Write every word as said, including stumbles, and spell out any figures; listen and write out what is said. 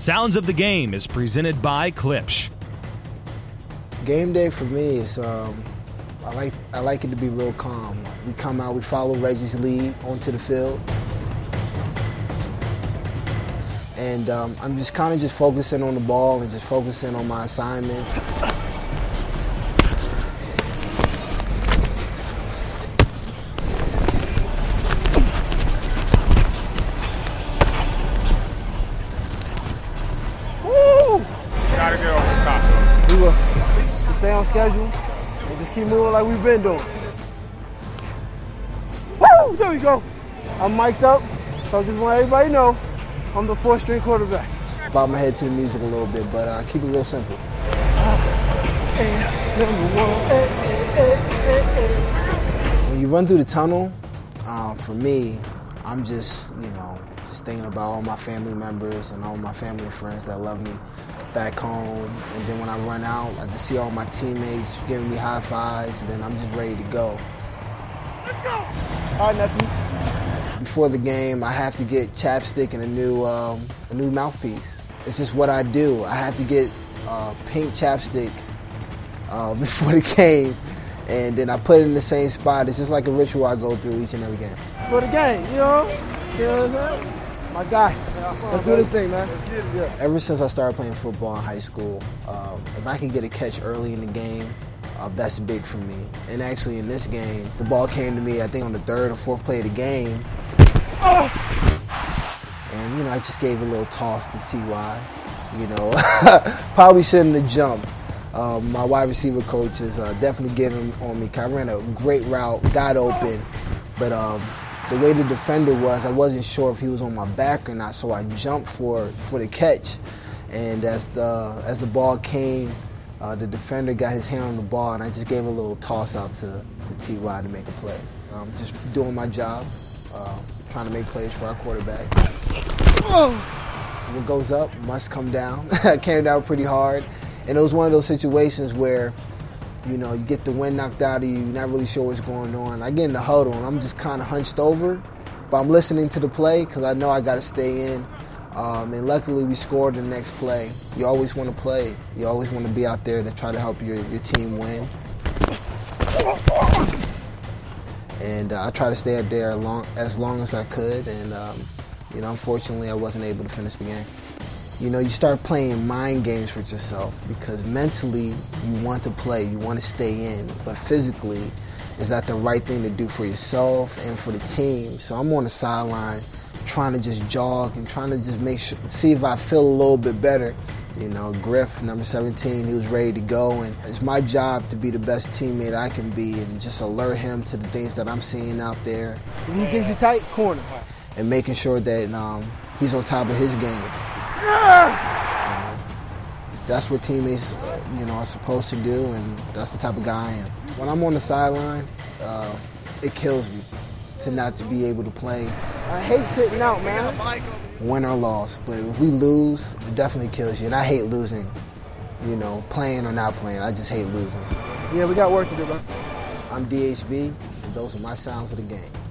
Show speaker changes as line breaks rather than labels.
Sounds of the Game is presented by Klipsch.
Game day for me is, um, I like I like it to be real calm. We come out, we follow Reggie's lead onto the field. And um, I'm just kind of just focusing on the ball and just focusing on my assignments.
Gotta get over the top.
We will stay on schedule and just keep moving like we've been doing. Woo! There we go. I'm mic'd up, so I just want everybody to know I'm the fourth string quarterback.
Bob my head to the music a little bit, but uh, keep it real simple. When you run through the tunnel, uh, for me, I'm just, you know, just thinking about all my family members and all my family and friends that love me back home. And then when I run out, I just see all my teammates giving me high fives, and then I'm just ready to go.
Let's go! All right, nephew.
Before the game, I have to get chapstick and a new, um, a new mouthpiece. It's just what I do. I have to get uh, pink chapstick uh, before the game, and then I put it in the same spot. It's just like a ritual I go through each and every game.
For the game, you know? You know what I'm saying? My guy. Let's do this thing, man. Yeah.
Ever since I started playing football in high school, um, if I can get a catch early in the game, uh, that's big for me. And actually in this game, the ball came to me, I think on the third or fourth play of the game. Oh! And, you know, I just gave a little toss to T Y. You know, probably shouldn't have jumped. Um, my wide receiver coach is uh, definitely giving on me. I ran a great route, got open, but um, the way the defender was, I wasn't sure if he was on my back or not, so I jumped for for the catch. And as the as the ball came, uh, the defender got his hand on the ball, and I just gave a little toss out to, to T Y to make a play. Um, just doing my job, uh, trying to make plays for our quarterback. What goes up must come down. Came down pretty hard, and it was one of those situations where, you know, you get the wind knocked out of you, you're not really sure what's going on. I get in the huddle, and I'm just kind of hunched over, but I'm listening to the play because I know I got to stay in. Um, and luckily, we scored the next play. You always want to play. You always want to be out there to try to help your, your team win. And uh, I try to stay out there long, as long as I could, and um, you know, unfortunately, I wasn't able to finish the game. You know, you start playing mind games with yourself because mentally you want to play, you want to stay in, but physically, is that the right thing to do for yourself and for the team? So I'm on the sideline trying to just jog and trying to just make sure, see if I feel a little bit better. You know, Griff, number seventeen, he was ready to go, and it's my job to be the best teammate I can be and just alert him to the things that I'm seeing out there.
If he gives you tight, corner.
And making sure that um, he's on top of his game.
Yeah.
Uh, that's what teammates, uh, you know, are supposed to do, and that's the type of guy I am. When I'm on the sideline, uh, it kills me to not to be able to play.
I hate sitting out, man.
Win or loss, but if we lose, it definitely kills you. And I hate losing, you know, playing or not playing. I just hate losing.
Yeah, we got work to do, bro.
I'm D H B, and those are my sounds of the game.